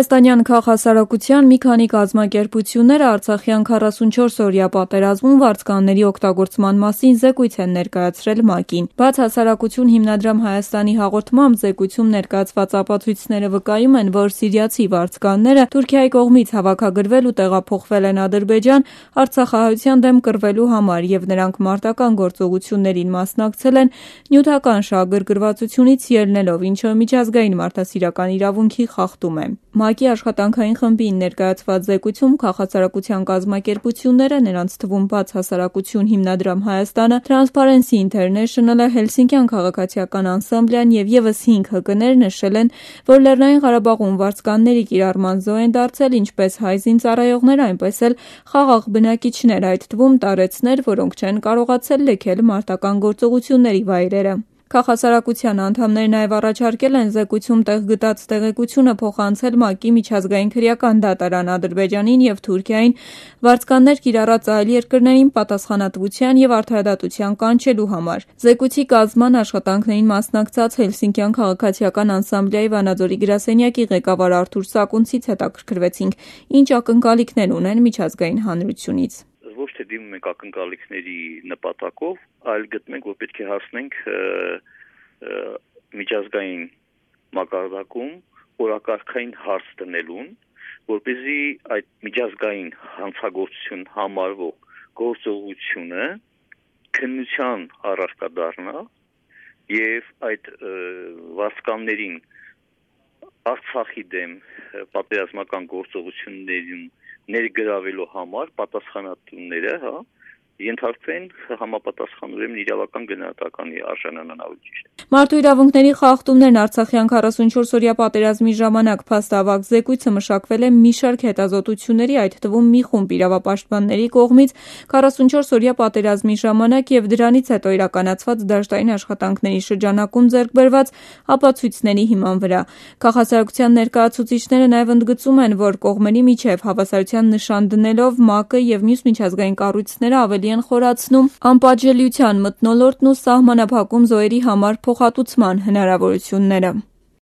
Հայաստանյան քաղաքասարակության մի քանի կազմակերպություններ Արցախյան 44-օրյա պատերազմում վարձկանների օգտագործման մասին զեկույց են ներկայացրել ՄԱԿ-ին։ Բաց հասարակություն հիմնադրամ Հայաստանի հաղորդմամբ զեկույցում ներկայացված ապացույցները վկայում են, որ սիրիացի վարձկանները Թուրքիայի կողմից հավաքագրվել ու տեղափոխվել են Ադրբեջան արցախահայության դեմ կռվելու համար և նրանք մարտական գործողություններին մասնակցել են նյութական շահագրգռվածությունից ելնելով, ինչը միջազգային մարդասիրական իրավունքի խախտում է։ ՄԱԿ-ի աշխատանքային խմբին ներկայացված զեկույցում քաղաքասարակության կազմակերպությունները, նրանց թվում Բաց հասարակություն հիմնադրամ Հայաստանը, Transparency International-ը, Հելսինկյան քաղաքացիական անսամբլյան և ևս 5 ՀԿ-ներ նշել են, որ Լեռնային Ղարաբաղում վարձկանների կիրառման զոհ են դարձել ինչպես հայ զինծառայողներ, այնպես էլ խաղաղ բնակիչներ, այդ թվում տարեցներ, որոնք չեն կարողացել լքել մարտական գործողությունների վայրերը։ Քաղաքասարակության անդամները նաև առաջարկել են զեկույցում տեղ գտած տեղեկությունը փոխանցել ՄԱԿ-ի միջազգային քրեական դատարան Ադրբեջանին և Թուրքիային վարձկաններ կիրառած այլ երկրներին պատասխանատվության և արդարադատության կանչելու համար։ Զեկույցի կազմման աշխատանքներին մասնակցած Հելսինկյան քաղաքացիական անսամբլեայի Վանաձորի գրասենյակի ղեկավար Արթուր Սակունցից հետաքրքրվեցինք, ինչ ակնկալիքներ ունեն միջազգային հանրությունից։ Ոչ թե դիմում ենք ակնկալիքների նպատակով, այլ գտնում որ պետք է հասնենք միջազգային մակարդակում օրակարգային հարց դնելուն, որպեսզի այդ միջազգային հանցագործություն համարվող գործողությունը քննության առարկա դառնա եւ այդ վարձկաններին Արցախի դեմ պատերազմական գործողություններին ներգրավելու համար պատասխանատուները ենթարկվեն համապատասխան իրավական գնահատականի արժանանան ավելի ճիշտ։ Մարդու իրավունքների խախտումներն Արցախյան 44-օրյա պատերազմի ժամանակ փաստավակ զեկույցը մշակվել է մի շարք հետազոտությունների, այդ թվում մի խումբ իրավապաշտպանների կողմից 44-օրյա պատերազմի ժամանակ եւ դրանից հետո իրականացված դաշտային աշխատանքների շրջանակում ձեռք բերված ապացույցների հիման վրա։ Քաղաքասարակության ներկայացուցիչները նաև ընդգծում են, որ կողմերի միջև հավասարության նշան դնելով ՄԱԿ-ը եւ մյուս միջազգային կառույցները ավելի են խորացնում անպատժելիության մթնոլորտն ու սահմանափակում զոհերի համար փոխհատուցման հնարավորությունները։